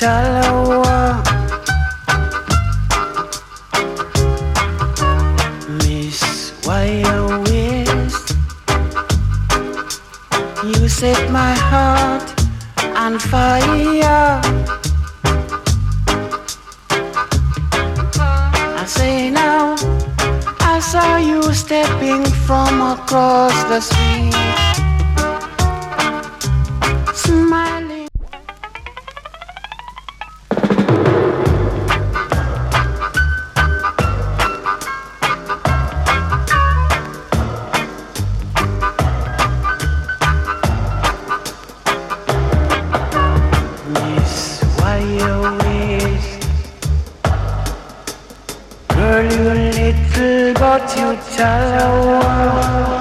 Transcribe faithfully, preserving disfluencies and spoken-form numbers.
Talawa. Miss, why you waste? You set my heart on fire. I say now, I saw you stepping from across the street, smiling. Miss, why you waste? Girl, you little but you tell her.